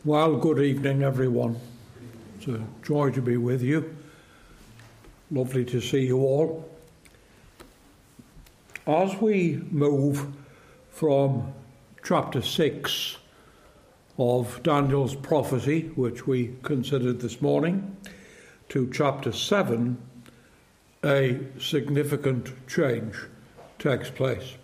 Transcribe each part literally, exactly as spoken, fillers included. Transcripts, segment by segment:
Well, good evening, everyone. It's a joy to be with you. Lovely to see you all. As we move from chapter six of Daniel's prophecy, which we considered this morning, to chapter seven, a significant change takes place.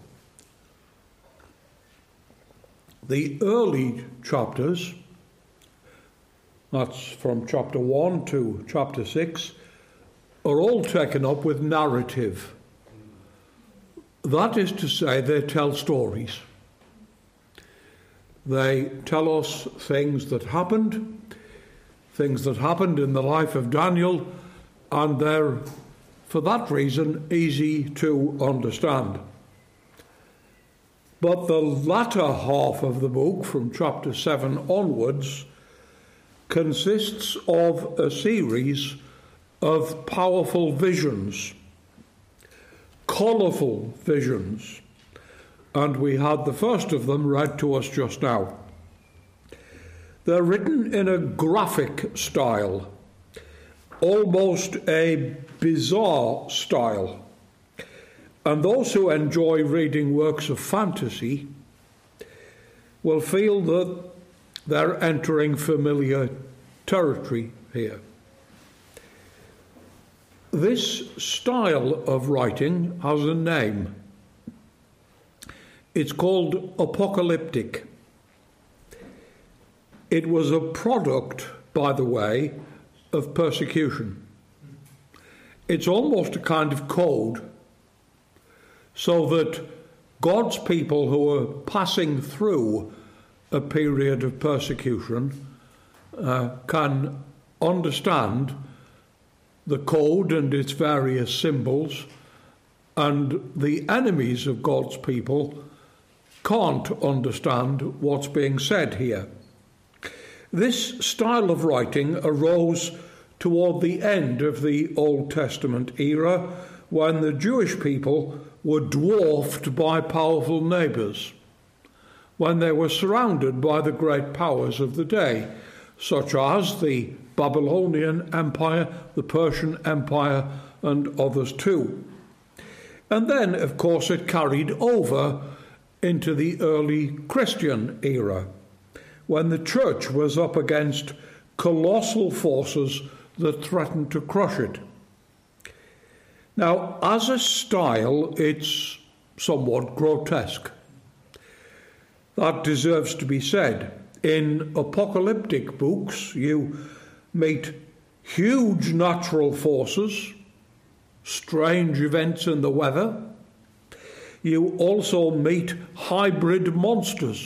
The early chapters, that's from chapter one to chapter six, are all taken up with narrative. That is to say, they tell stories. They tell us things that happened, things that happened in the life of Daniel, and they're, for that reason, easy to understand. But the latter half of the book, from chapter seven onwards, consists of a series of powerful visions, colourful visions, and we had the first of them read to us just now. They're written in a graphic style, almost a bizarre style. And those who enjoy reading works of fantasy will feel that they're entering familiar territory here. This style of writing has a name. It's called apocalyptic. It was a product, by the way, of persecution. It's almost a kind of code, so that God's people who are passing through a period of persecution uh, can understand the code and its various symbols, and the enemies of God's people can't understand what's being said here. This style of writing arose toward the end of the Old Testament era, when the Jewish people were dwarfed by powerful neighbours, when they were surrounded by the great powers of the day, such as the Babylonian Empire, the Persian Empire, and others too. And then, of course, it carried over into the early Christian era, when the church was up against colossal forces that threatened to crush it. Now, as a style, it's somewhat grotesque. That deserves to be said. In apocalyptic books, you meet huge natural forces, strange events in the weather. You also meet hybrid monsters,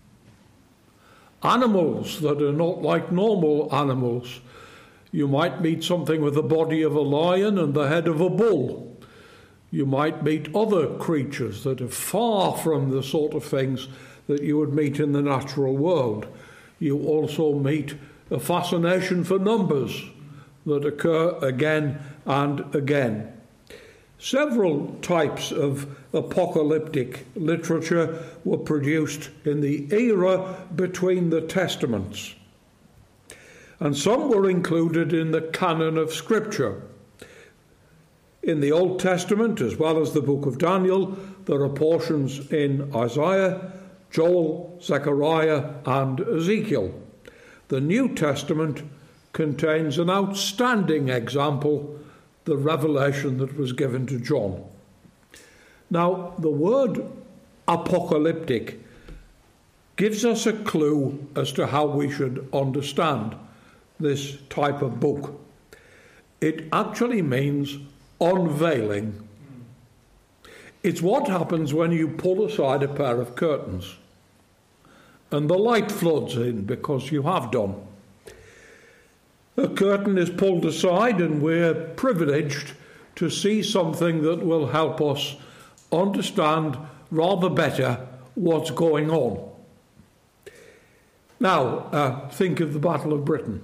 animals that are not like normal animals. You might meet something with the body of a lion and the head of a bull. You might meet other creatures that are far from the sort of things that you would meet in the natural world. You also meet a fascination for numbers that occur again and again. Several types of apocalyptic literature were produced in the era between the Testaments, and some were included in the canon of Scripture. In the Old Testament, as well as the book of Daniel, there are portions in Isaiah, Joel, Zechariah, and Ezekiel. The New Testament contains an outstanding example, the revelation that was given to John. Now, the word apocalyptic gives us a clue as to how we should understand this type of book. It actually means unveiling. It's what happens when you pull aside a pair of curtains and the light floods in, because you have done. A curtain is pulled aside and we're privileged to see something that will help us understand rather better what's going on. Now, uh, think of the Battle of Britain.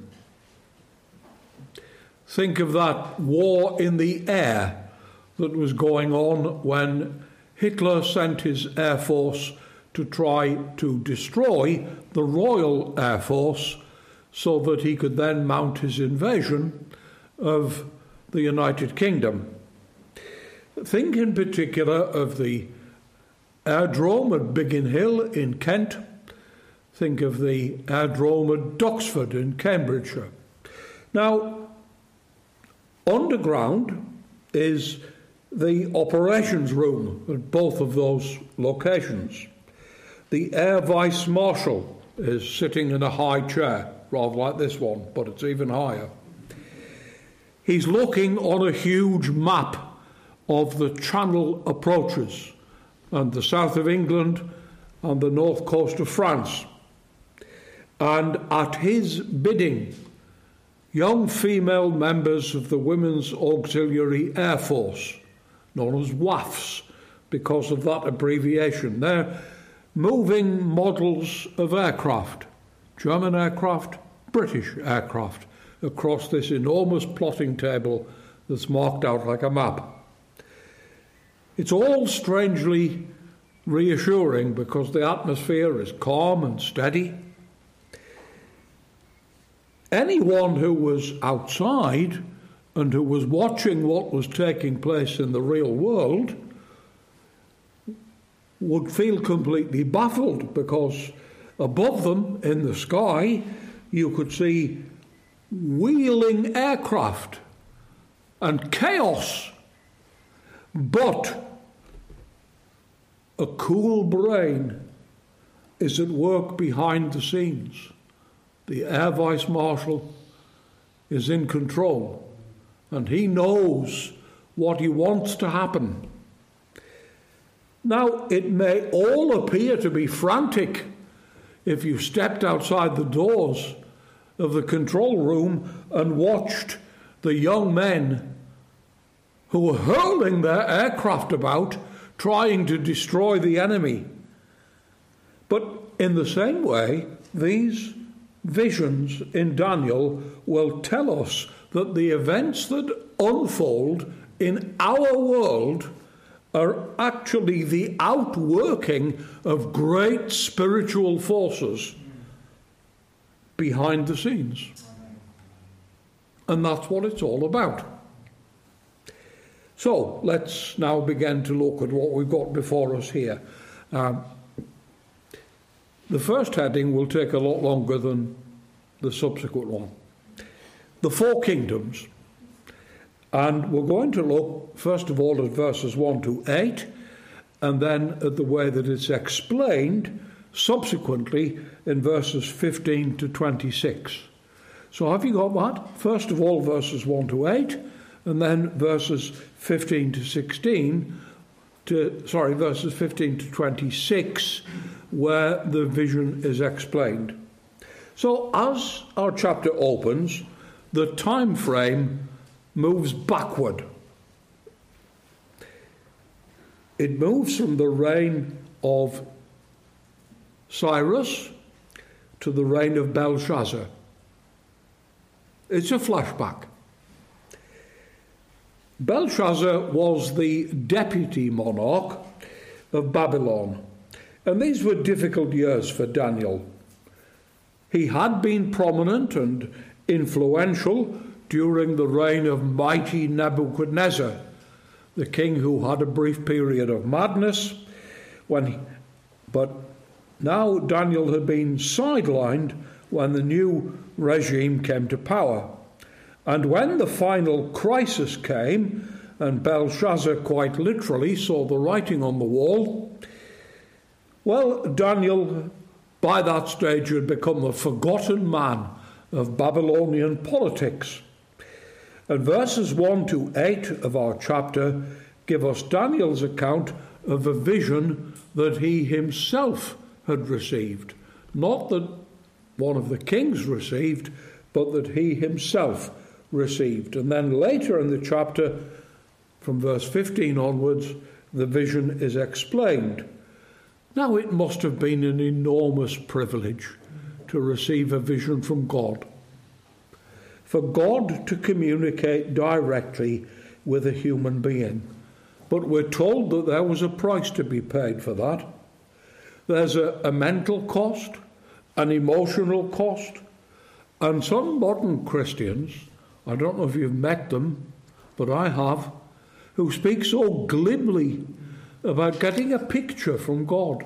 Think of that war in the air that was going on when Hitler sent his air force to try to destroy the Royal Air Force so that he could then mount his invasion of the United Kingdom. Think in particular of the aerodrome at Biggin Hill in Kent. Think of the aerodrome at Duxford in Cambridgeshire. Now, underground is the operations room at both of those locations. The Air Vice Marshal is sitting in a high chair, rather like this one, but it's even higher. He's looking on a huge map of the Channel approaches and the south of England and the north coast of France. And at his bidding, young female members of the Women's Auxiliary Air Force, known as W A Fs, because of that abbreviation, they're moving models of aircraft, German aircraft, British aircraft, across this enormous plotting table that's marked out like a map. It's all strangely reassuring because the atmosphere is calm and steady. Anyone who was outside and who was watching what was taking place in the real world would feel completely baffled, because above them in the sky you could see wheeling aircraft and chaos. But a cool brain is at work behind the scenes. The Air Vice Marshal is in control, and he knows what he wants to happen. Now, it may all appear to be frantic if you stepped outside the doors of the control room and watched the young men who were hurling their aircraft about, trying to destroy the enemy. But in the same way, these visions in Daniel will tell us that the events that unfold in our world are actually the outworking of great spiritual forces behind the scenes. And that's what it's all about. So let's now begin to look at what we've got before us here. Um, the first heading will take a lot longer than the subsequent one. The four kingdoms. And we're going to look, first of all, at verses one to eight, and then at the way that it's explained subsequently in verses fifteen to twenty-six. So have you got that? First of all, verses one to eight, and then verses fifteen to sixteen, to, sorry, verses fifteen to twenty-six, where the vision is explained. So as our chapter opens, the time frame moves backward. It moves from the reign of Cyrus to the reign of Belshazzar. It's a flashback. Belshazzar was the deputy monarch of Babylon, and these were difficult years for Daniel. He had been prominent and influential during the reign of mighty Nebuchadnezzar, the king who had a brief period of madness, when he, but now Daniel had been sidelined when the new regime came to power. And when the final crisis came, and Belshazzar quite literally saw the writing on the wall, well, Daniel, by that stage, had become a forgotten man of Babylonian politics. And verses one to eight of our chapter give us Daniel's account of a vision that he himself had received. Not that one of the kings received, but that he himself received. And then later in the chapter, from verse fifteen onwards, the vision is explained. Now, it must have been an enormous privilege to receive a vision from God. For God to communicate directly with a human being. But we're told that there was a price to be paid for that. There's a, a mental cost, an emotional cost, and some modern Christians, I don't know if you've met them, but I have, who speak so glibly about getting a picture from God.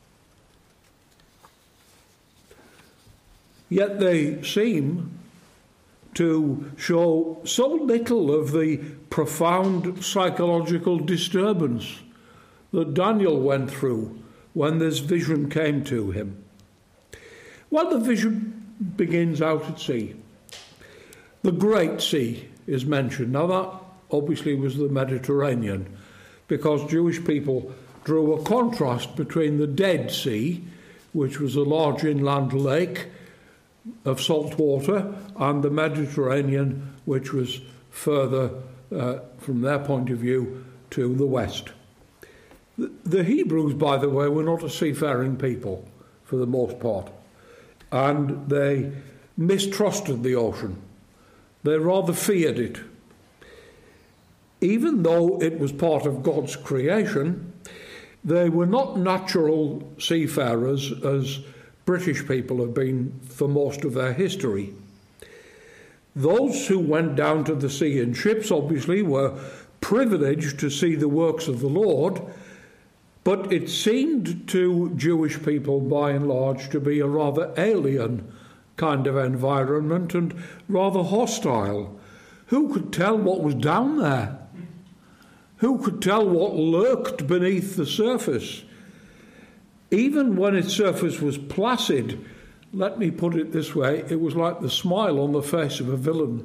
Yet they seem to show so little of the profound psychological disturbance that Daniel went through when this vision came to him. Well, the vision begins out at sea. The Great Sea is mentioned. Now, that obviously was the Mediterranean, because Jewish people drew a contrast between the Dead Sea, which was a large inland lake of salt water, and the Mediterranean, which was further, uh, from their point of view, to the west. The, the Hebrews, by the way, were not a seafaring people, for the most part, and they mistrusted the ocean. They rather feared it. Even though it was part of God's creation, they were not natural seafarers as British people have been for most of their history. Those who went down to the sea in ships obviously were privileged to see the works of the Lord, but it seemed to Jewish people by and large to be a rather alien kind of environment and rather hostile. Who could tell what was down there? Who could tell what lurked beneath the surface? Even when its surface was placid, let me put it this way, it was like the smile on the face of a villain.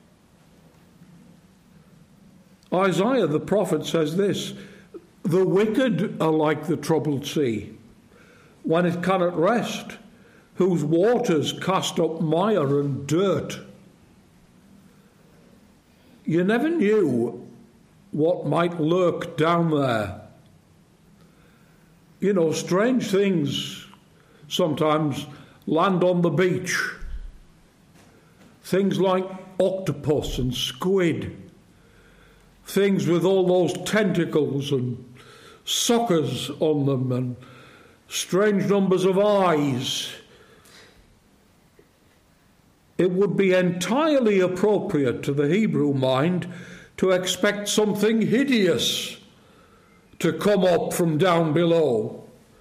Isaiah the prophet says this, "The wicked are like the troubled sea, when it cannot rest, whose waters cast up mire and dirt." You never knew what might lurk down there. You know, strange things sometimes land on the beach. Things like octopus and squid. Things with all those tentacles and suckers on them and strange numbers of eyes. It would be entirely appropriate to the Hebrew mind to expect something hideous to come up from down below.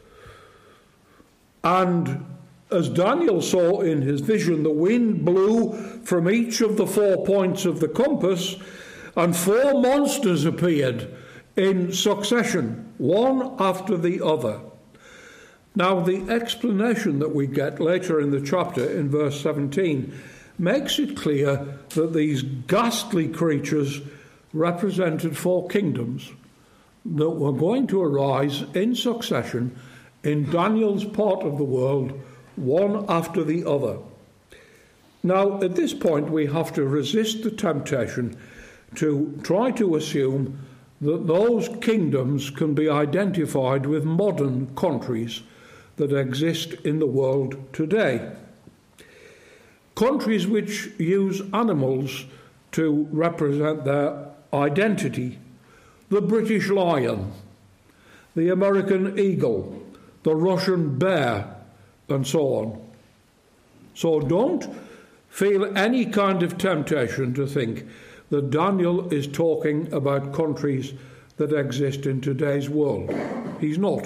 And as Daniel saw in his vision, the wind blew from each of the four points of the compass, and four monsters appeared in succession, one after the other. Now, the explanation that we get later in the chapter, in verse seventeen, makes it clear that these ghastly creatures represented four kingdoms that were going to arise in succession in Daniel's part of the world, one after the other. Now, at this point, we have to resist the temptation to try to assume that those kingdoms can be identified with modern countries that exist in the world today. Countries which use animals to represent their identity. The British lion, the American eagle, the Russian bear, and so on. So don't feel any kind of temptation to think that Daniel is talking about countries that exist in today's world. He's not.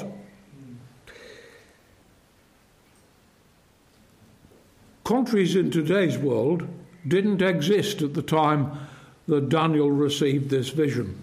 Countries in today's world didn't exist at the time that Daniel received this vision.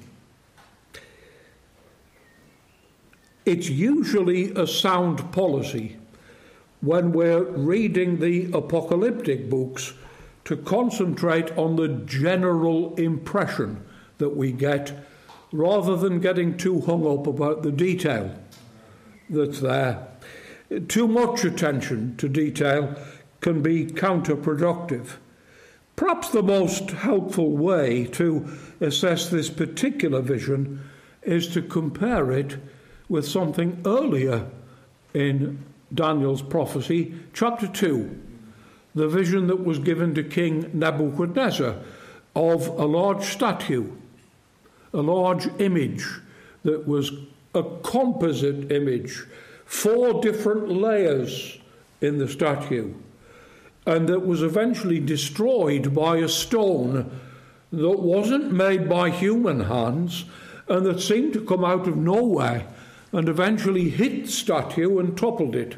It's usually a sound policy when we're reading the apocalyptic books to concentrate on the general impression that we get rather than getting too hung up about the detail that's there. Too much attention to detail can be counterproductive. Perhaps the most helpful way to assess this particular vision is to compare it with something earlier in Daniel's prophecy, chapter two, the vision that was given to King Nebuchadnezzar of a large statue, a large image that was a composite image four different layers in the statue, and that was eventually destroyed by a stone that wasn't made by human hands and that seemed to come out of nowhere and eventually hit the statue and toppled it.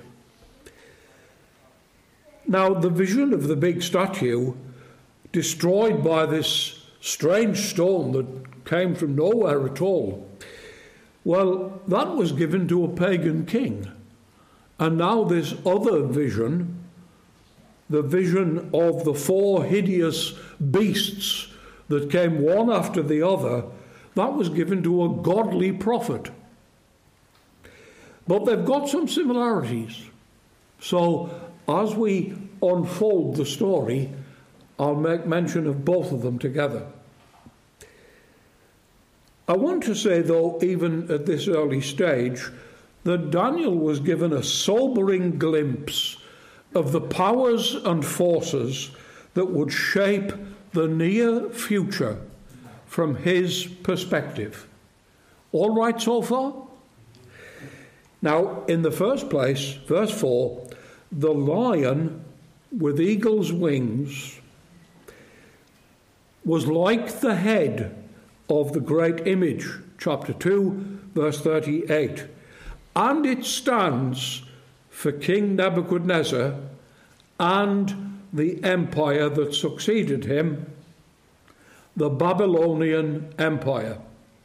Now, the vision of the big statue, destroyed by this strange stone that came from nowhere at all, well, that was given to a pagan king. And now this other vision, the vision of the four hideous beasts that came one after the other, that was given to a godly prophet. But they've got some similarities. So as we unfold the story, I'll make mention of both of them together. I want to say, though, even at this early stage, that Daniel was given a sobering glimpse of the powers and forces that would shape the near future from his perspective. All right so far? Now, in the first place, verse four, the lion with eagle's wings was like the head of the great image, chapter two, verse thirty-eight. And it stands for King Nebuchadnezzar and the empire that succeeded him, the Babylonian Empire.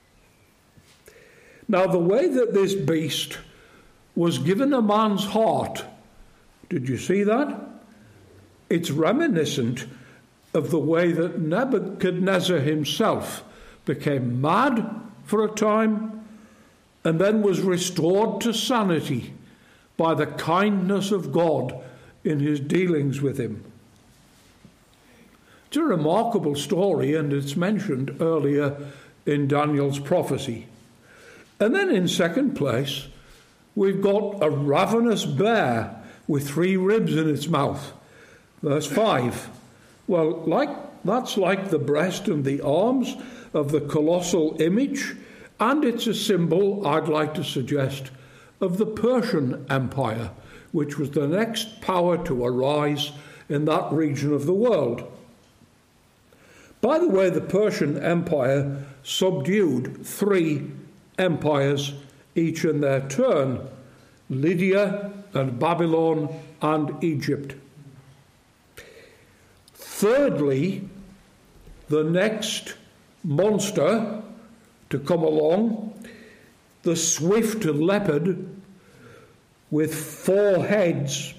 Now, the way that this beast was given a man's heart, did you see that? It's reminiscent of the way that Nebuchadnezzar himself became mad for a time and then was restored to sanity by the kindness of God in his dealings with him. It's a remarkable story, and it's mentioned earlier in Daniel's prophecy. And then in second place, we've got a ravenous bear with three ribs in its mouth. Verse five. Well, like that's like the breast and the arms of the colossal image, and it's a symbol, I'd like to suggest, of the Persian Empire, which was the next power to arise in that region of the world. By the way, the Persian Empire subdued three empires, each in their turn: Lydia and Babylon and Egypt. Thirdly, the next monster to come along, the swift leopard with four heads,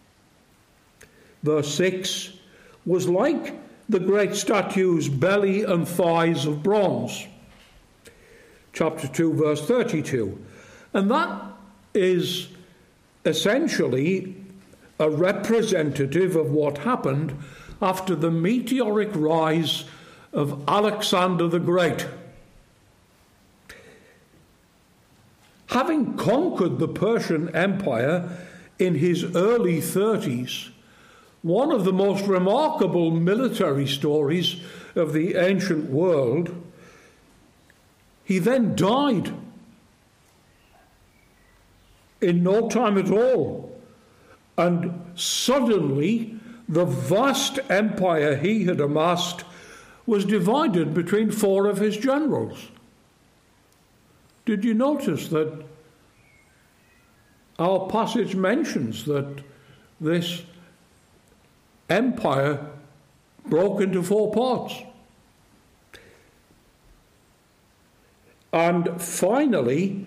verse six, was like the great statue's belly and thighs of bronze. Chapter two, verse thirty-two. And that is essentially a representative of what happened after the meteoric rise of Alexander the Great. Having conquered the Persian Empire in his early thirties, one of the most remarkable military stories of the ancient world, he then died in no time at all. And suddenly, the vast empire he had amassed was divided between four of his generals. Did you notice that our passage mentions that this empire broke into four parts? And finally,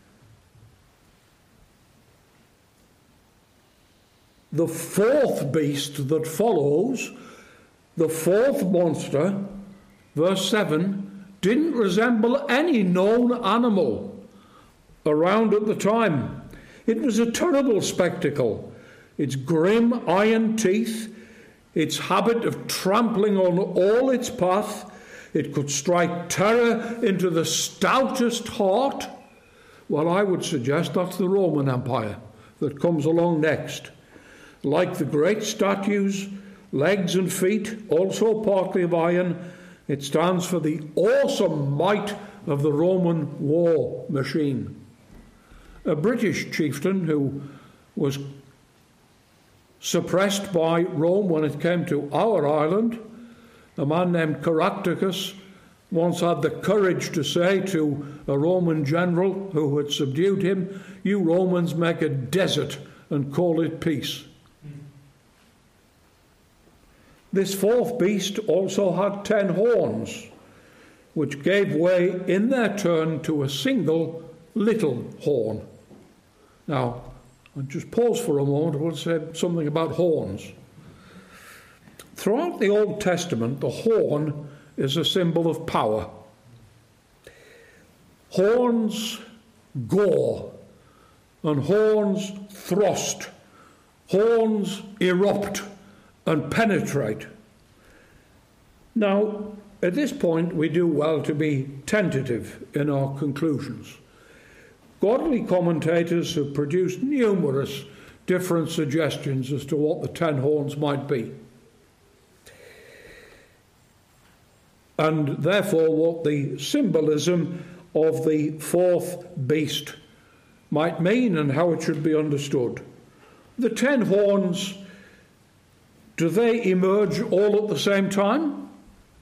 the fourth beast that follows, the fourth monster, verse seven, didn't resemble any known animal around at the time. It was a terrible spectacle. Its grim iron teeth, its habit of trampling on all its path, it could strike terror into the stoutest heart. Well, I would suggest that's the Roman Empire that comes along next. Like the great statues, legs and feet, also partly of iron, it stands for the awesome might of the Roman war machine. a British chieftain who was suppressed by Rome when it came to our island, a man named Caractacus, once had the courage to say to a Roman general who had subdued him, "You Romans make a desert and call it peace." This fourth beast also had ten horns, which gave way in their turn to a single little horn. Now, I'll just pause for a moment. I want to say something about horns. Throughout the Old Testament, the horn is a symbol of power. Horns gore, and horns thrust, horns erupt and penetrate. Now, at this point, we do well to be tentative in our conclusions. Godly commentators have produced numerous different suggestions as to what the ten horns might be, and therefore what the symbolism of the fourth beast might mean and how it should be understood. The ten horns, do they emerge all at the same time?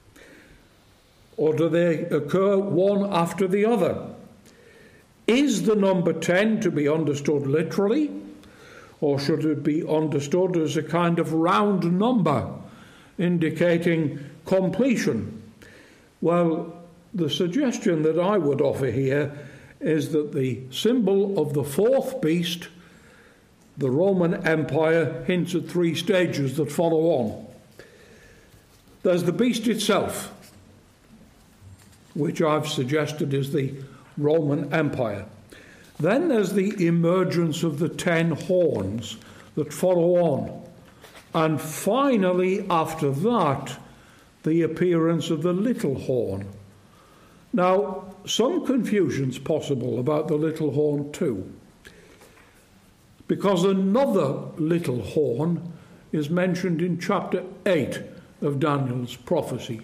Or do they occur one after the other? Is the number ten to be understood literally, or should it be understood as a kind of round number indicating completion? Well, the suggestion that I would offer here is that the symbol of the fourth beast, the Roman Empire, hints at three stages that follow on. There's the beast itself, which I've suggested is the Roman Empire. Then there's the emergence of the ten horns that follow on. And finally, after that, the appearance of the little horn. Now, some confusion's possible about the little horn too, because another little horn is mentioned in chapter eight of Daniel's prophecy.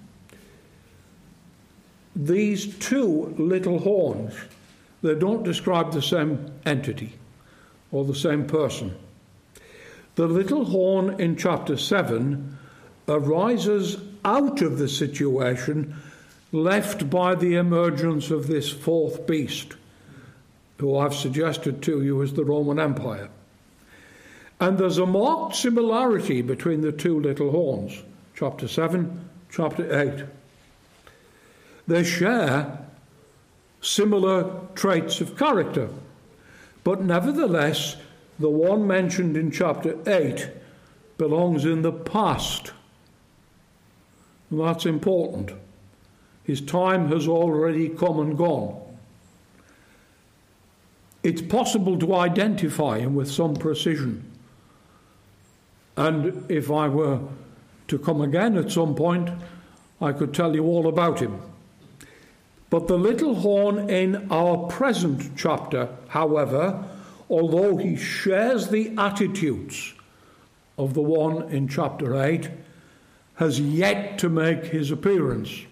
These two little horns, they don't describe the same entity or the same person. The little horn in chapter seven arises out of the situation left by the emergence of this fourth beast, who I've suggested to you is the Roman Empire. And there's a marked similarity between the two little horns, chapter seven, chapter eight. They share similar traits of character, but nevertheless, the one mentioned in chapter eight belongs in the past. And that's important. His time has already come and gone. It's possible to identify him with some precision. And if I were to come again at some point, I could tell you all about him. But the little horn in our present chapter, however, although he shares the attitudes of the one in chapter eight, has yet to make his appearance.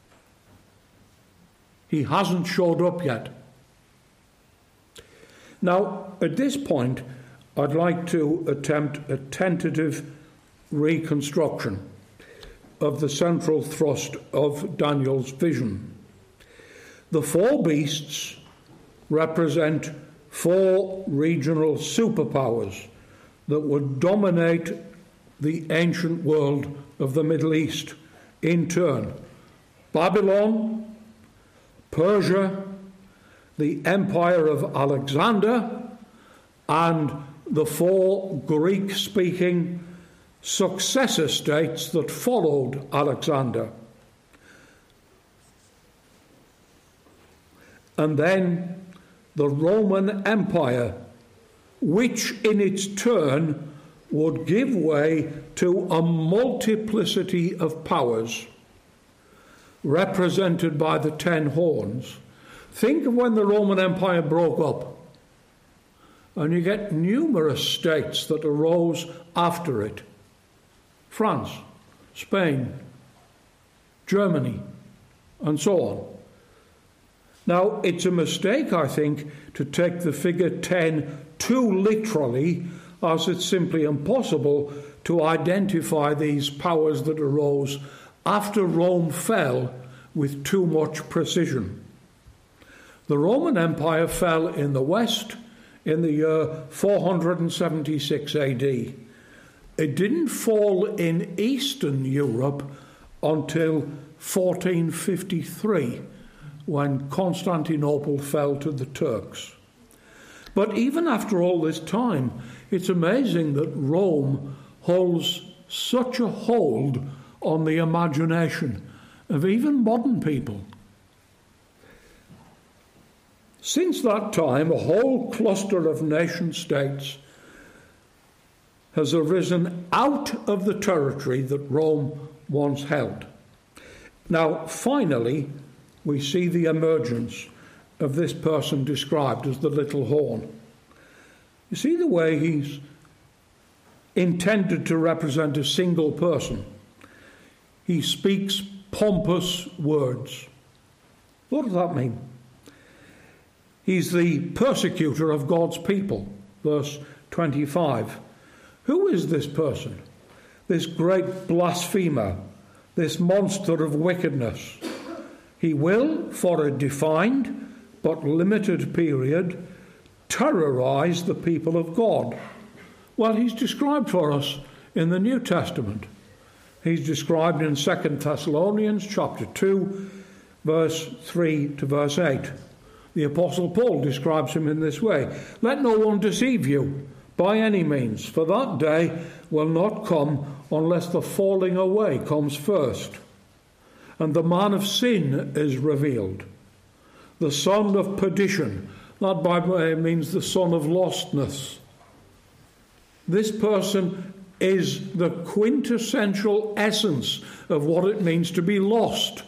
He hasn't showed up yet. Now, at this point, I'd like to attempt a tentative reconstruction of the central thrust of Daniel's vision. The four beasts represent four regional superpowers that would dominate the ancient world of the Middle East in turn. Babylon, Persia, the empire of Alexander, and the four Greek-speaking successor states that followed Alexander. And then the Roman Empire, which in its turn would give way to a multiplicity of powers represented by the ten horns. Think of when the Roman Empire broke up, and you get numerous states that arose after it. France, Spain, Germany, and so on. Now, it's a mistake, I think, to take the figure ten too literally, as it's simply impossible to identify these powers that arose after Rome fell with too much precision. The Roman Empire fell in the West in the year four hundred seventy-six A D. It didn't fall in Eastern Europe until fourteen fifty-three, when Constantinople fell to the Turks. But even after all this time, it's amazing that Rome holds such a hold on the imagination of even modern people. Since that time, a whole cluster of nation-states has arisen out of the territory that Rome once held. Now, finally, we see the emergence of this person described as the little horn. You see the way he's intended to represent a single person. He speaks pompous words. What does that mean? He's the persecutor of God's people. Verse twenty-five. Who is this person? This great blasphemer, this monster of wickedness. He will, for a defined but limited period, terrorize the people of God. Well, he's described for us in the New Testament. He's described in Second Thessalonians chapter two, verse three to verse eight. The Apostle Paul describes him in this way. Let no one deceive you by any means, for that day will not come unless the falling away comes first, and the man of sin is revealed, the son of perdition. That, by the way, means the son of lostness. This person is the quintessential essence of what it means to be lost.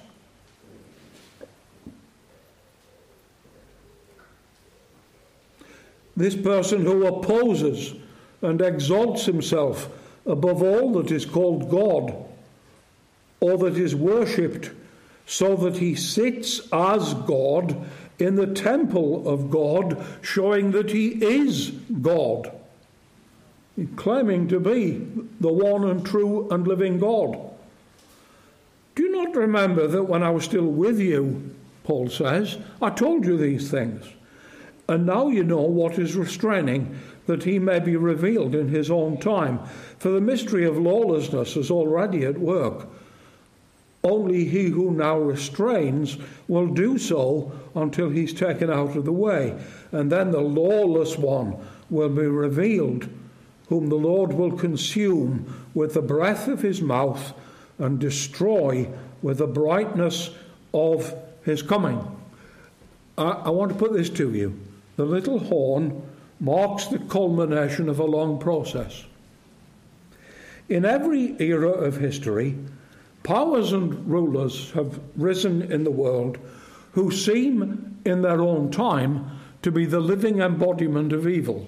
This person who opposes and exalts himself above all that is called God or that is worshipped, so that he sits as God in the temple of God, showing that he is God, claiming to be the one and true and living God. Do you not remember that when I was still with you, Paul says, I told you these things? And now you know what is restraining, that he may be revealed in his own time. For the mystery of lawlessness is already at work. Only he who now restrains will do so until he's taken out of the way. And then the lawless one will be revealed, whom the Lord will consume with the breath of his mouth and destroy with the brightness of his coming. I, I want to put this to you. The little horn marks the culmination of a long process. In every era of history, powers and rulers have risen in the world who seem in their own time to be the living embodiment of evil.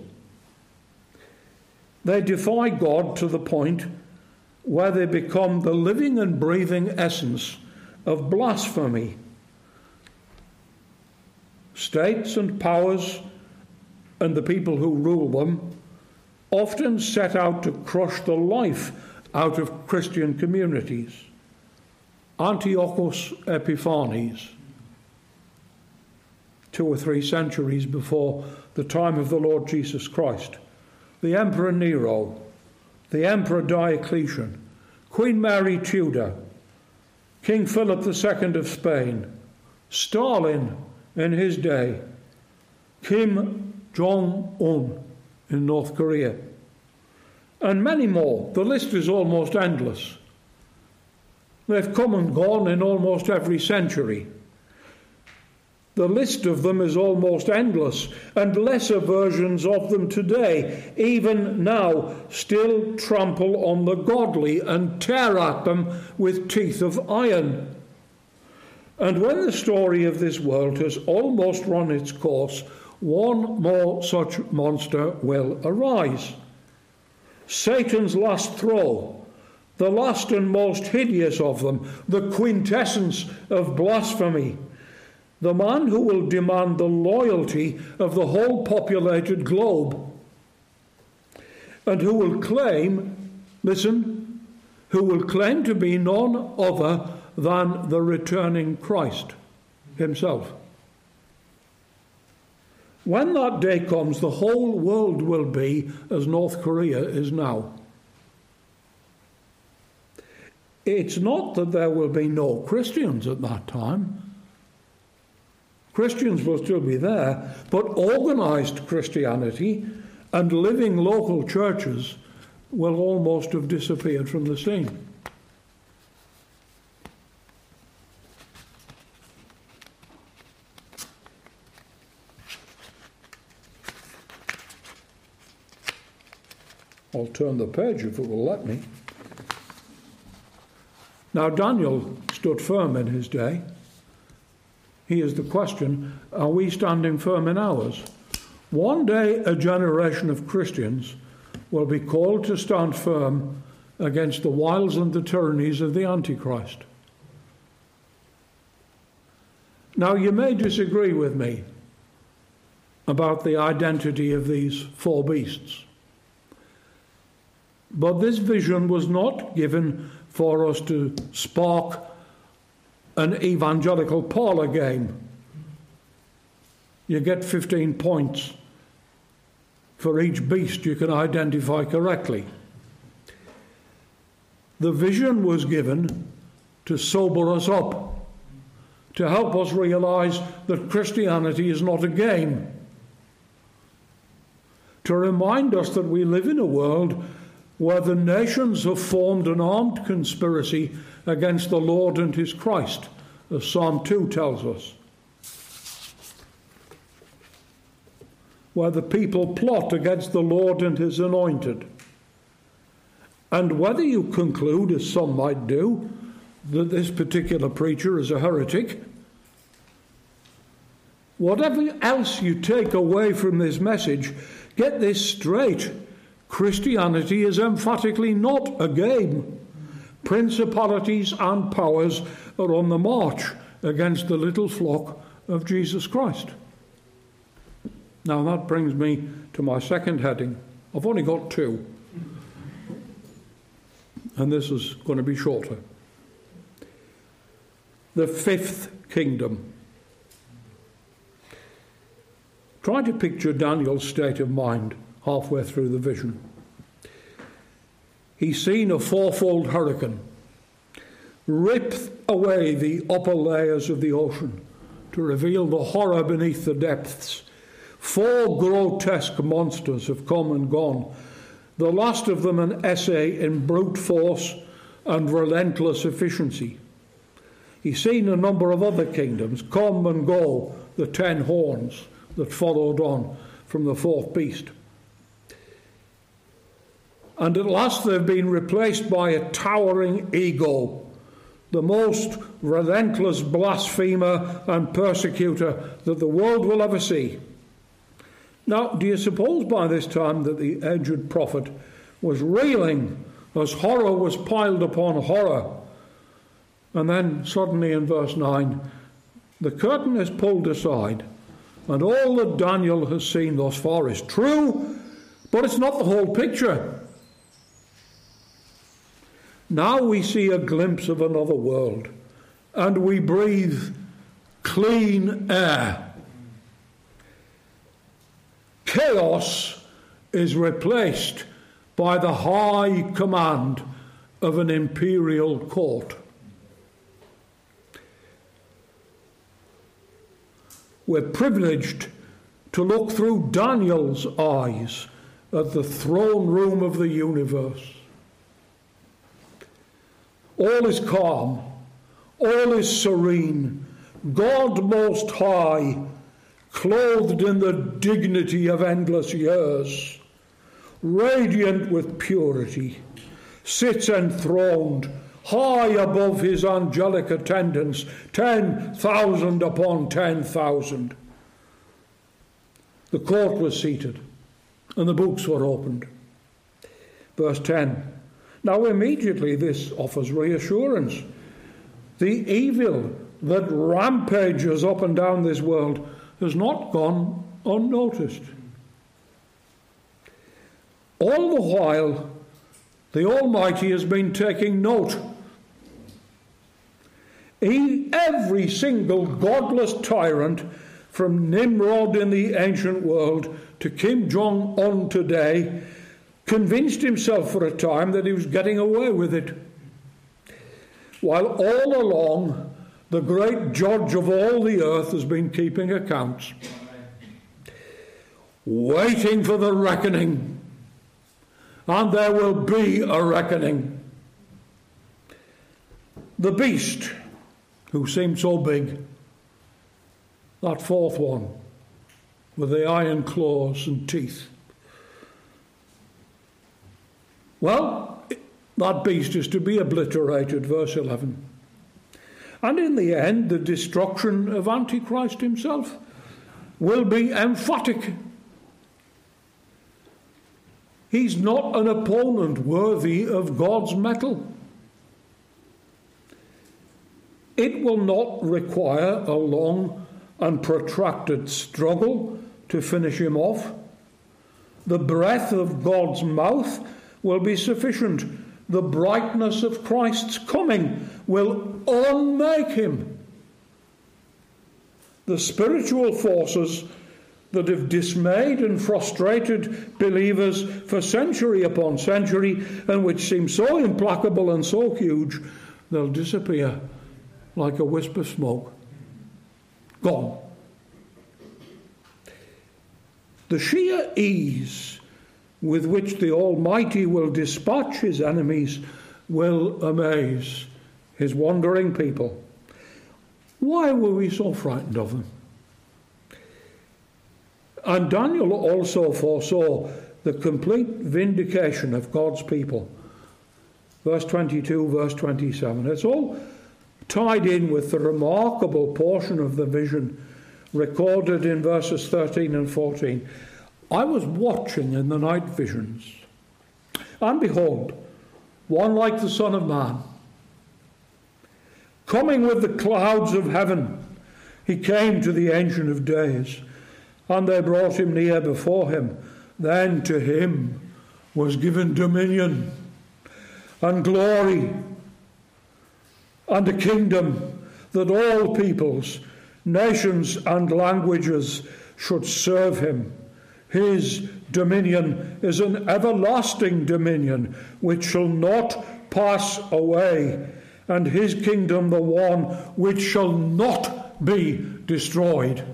They defy God to the point where they become the living and breathing essence of blasphemy. States and powers and the people who rule them often set out to crush the life out of Christian communities. Antiochus Epiphanes, two or three centuries before the time of the Lord Jesus Christ, the Emperor Nero, the Emperor Diocletian, Queen Mary Tudor, King Philip the Second of Spain, Stalin in his day, Kim Jong-un in North Korea, and many more. The list is almost endless. They've come and gone in almost every century. The list of them is almost endless, and lesser versions of them today, even now, still trample on the godly and tear at them with teeth of iron. And when the story of this world has almost run its course, one more such monster will arise. Satan's last throw, the last and most hideous of them, the quintessence of blasphemy, the man who will demand the loyalty of the whole populated globe, and who will claim, listen, who will claim to be none other than the returning Christ himself. When that day comes, the whole world will be as North Korea is now. It's not that there will be no Christians at that time. Christians will still be there, but organised Christianity and living local churches will almost have disappeared from the scene. I'll turn the page if it will let me. Now, Daniel stood firm in his day. Here's the question, are we standing firm in ours? One day a generation of Christians will be called to stand firm against the wiles and the tyrannies of the Antichrist. Now, you may disagree with me about the identity of these four beasts. But this vision was not given for us to spark an evangelical parlour game. You get fifteen points for each beast you can identify correctly. The vision was given to sober us up, to help us realise that Christianity is not a game, to remind us that we live in a world where the nations have formed an armed conspiracy against the Lord and his Christ, as Psalm two tells us. Where the people plot against the Lord and his anointed. And whether you conclude, as some might do, that this particular preacher is a heretic, whatever else you take away from this message, get this straight. Christianity is emphatically not a game. Principalities and powers are on the march against the little flock of Jesus Christ. Now that brings me to my second heading. I've only got two, and this is going to be shorter. The fifth kingdom. Try to picture Daniel's state of mind halfway through the vision. He's seen a fourfold hurricane rip away the upper layers of the ocean to reveal the horror beneath the depths. Four grotesque monsters have come and gone, the last of them an essay in brute force and relentless efficiency. He's seen a number of other kingdoms come and go, the ten horns that followed on from the fourth beast. And at last they've been replaced by a towering ego, the most relentless blasphemer and persecutor that the world will ever see. Now, do you suppose by this time that the aged prophet was reeling as horror was piled upon horror? And then suddenly in verse nine, the curtain is pulled aside, and all that Daniel has seen thus far is true, but it's not the whole picture. Now we see a glimpse of another world, and we breathe clean air. Chaos is replaced by the high command of an imperial court. We're privileged to look through Daniel's eyes at the throne room of the universe. All is calm, all is serene, God Most High, clothed in the dignity of endless years, radiant with purity, sits enthroned high above his angelic attendants, ten thousand upon ten thousand. The court was seated, and the books were opened. Verse ten. Now immediately this offers reassurance. The evil that rampages up and down this world has not gone unnoticed. All the while, the Almighty has been taking note. He, every single godless tyrant, from Nimrod in the ancient world to Kim Jong-un today, convinced himself for a time that he was getting away with it. While all along, the great judge of all the earth has been keeping accounts, waiting for the reckoning. And there will be a reckoning. The beast, who seemed so big, that fourth one, with the iron claws and teeth. Well, that beast is to be obliterated, verse eleven. And in the end, the destruction of Antichrist himself will be emphatic. He's not an opponent worthy of God's mettle. It will not require a long and protracted struggle to finish him off. The breath of God's mouth will be sufficient. The brightness of Christ's coming will unmake him. The spiritual forces that have dismayed and frustrated believers for century upon century, and which seem so implacable and so huge, they'll disappear like a wisp of smoke. Gone. The sheer ease with which the Almighty will dispatch his enemies will amaze his wandering people. Why were we so frightened of them? And Daniel also foresaw the complete vindication of God's people. Verse twenty-two, verse twenty-seven. It's all tied in with the remarkable portion of the vision recorded in verses thirteen and fourteen. I was watching in the night visions, and behold, one like the Son of Man, coming with the clouds of heaven. He came to the Ancient of Days, and they brought him near before him. Then to him was given dominion and glory and a kingdom, that all peoples, nations and languages should serve him. His dominion is an everlasting dominion which shall not pass away, and his kingdom the one which shall not be destroyed.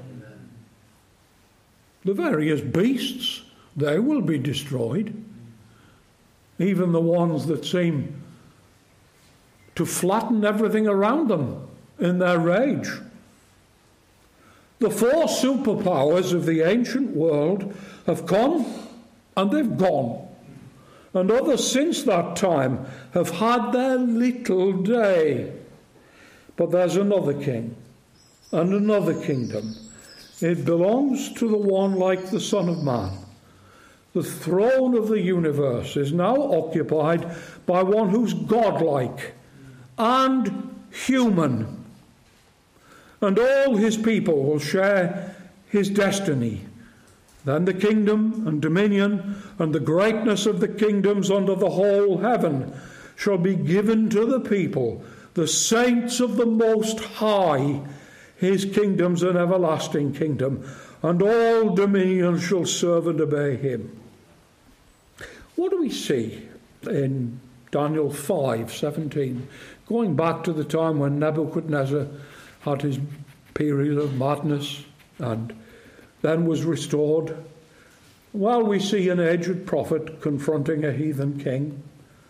The various beasts, they will be destroyed. Even the ones that seem to flatten everything around them in their rage. The four superpowers of the ancient world have come and they've gone. And others since that time have had their little day. But there's another king and another kingdom. It belongs to the one like the Son of Man. The throne of the universe is now occupied by one who's godlike and human. And all his people will share his destiny. Then the kingdom and dominion and the greatness of the kingdoms under the whole heaven shall be given to the people, the saints of the Most High. His kingdom's an everlasting kingdom, and all dominion shall serve and obey him. What do we see in Daniel five seventeen? Going back to the time when Nebuchadnezzar had his period of madness and then was restored. Well, we see an aged prophet confronting a heathen king,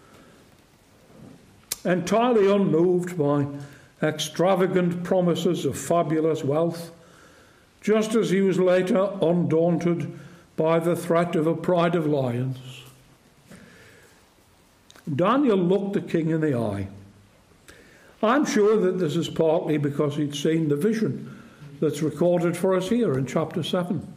entirely unmoved by extravagant promises of fabulous wealth, just as he was later undaunted by the threat of a pride of lions. Daniel looked the king in the eye. I'm sure that this is partly because he'd seen the vision that's recorded for us here in chapter seven.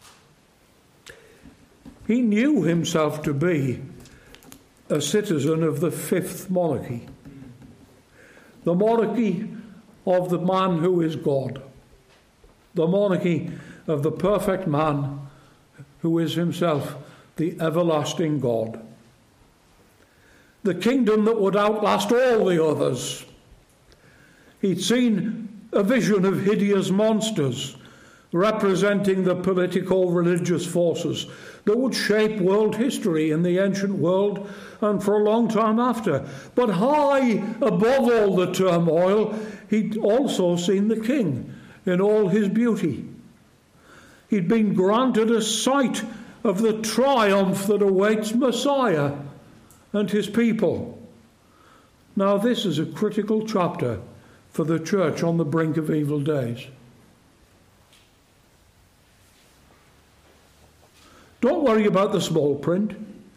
He knew himself to be a citizen of the fifth monarchy, the monarchy of the man who is God, the monarchy of the perfect man who is himself the everlasting God, the kingdom that would outlast all the others. He'd seen a vision of hideous monsters representing the political religious forces that would shape world history in the ancient world and for a long time after. But high above all the turmoil, he'd also seen the king in all his beauty. He'd been granted a sight of the triumph that awaits Messiah and his people. Now this is a critical chapter for the church on the brink of evil days. Don't worry about the small print.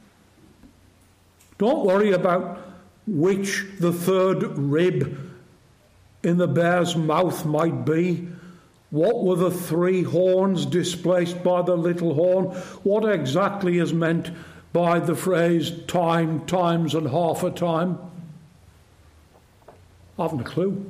Don't worry about which the third rib in the bear's mouth might be. What were the three horns displaced by the little horn? What exactly is meant by the phrase time, times, and half a time? I haven't a clue.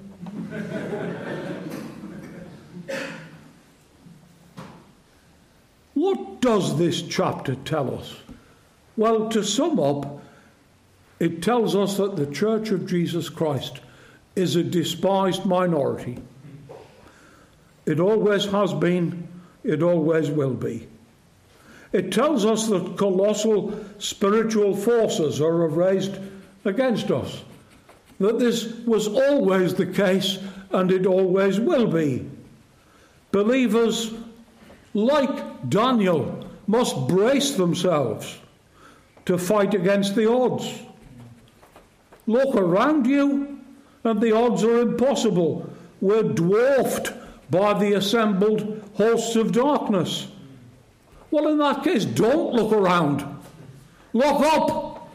What does this chapter tell us? Well, to sum up, it tells us that the Church of Jesus Christ is a despised minority. It always has been, it always will be. It tells us that colossal spiritual forces are raised against us, that this was always the case and it always will be. Believers, like Daniel, must brace themselves to fight against the odds. Look around you, and the odds are impossible. We're dwarfed by the assembled hosts of darkness. Well, in that case, don't look around. Look up.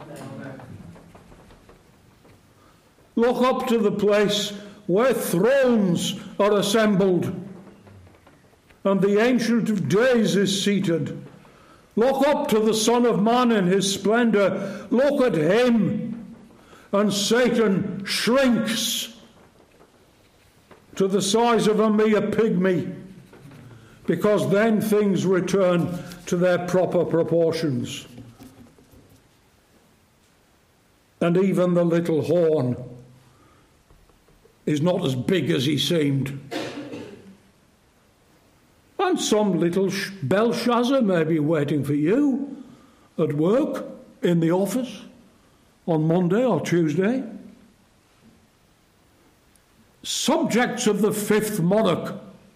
Look up to the place where thrones are assembled and the Ancient of Days is seated. Look up to the Son of Man in his splendour. Look at him, and Satan shrinks to the size of a mere pygmy, because then things return to their proper proportions. And even the little horn is not as big as he seemed. And some little Belshazzar may be waiting for you at work, in the office, on Monday or Tuesday. Subjects of the fifth monarch,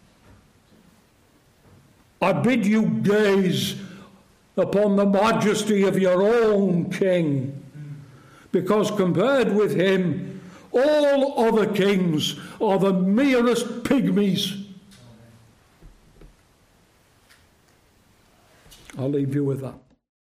I bid you gaze upon the majesty of your own king, because compared with him, all other kings are the merest pygmies. I'll leave you with that.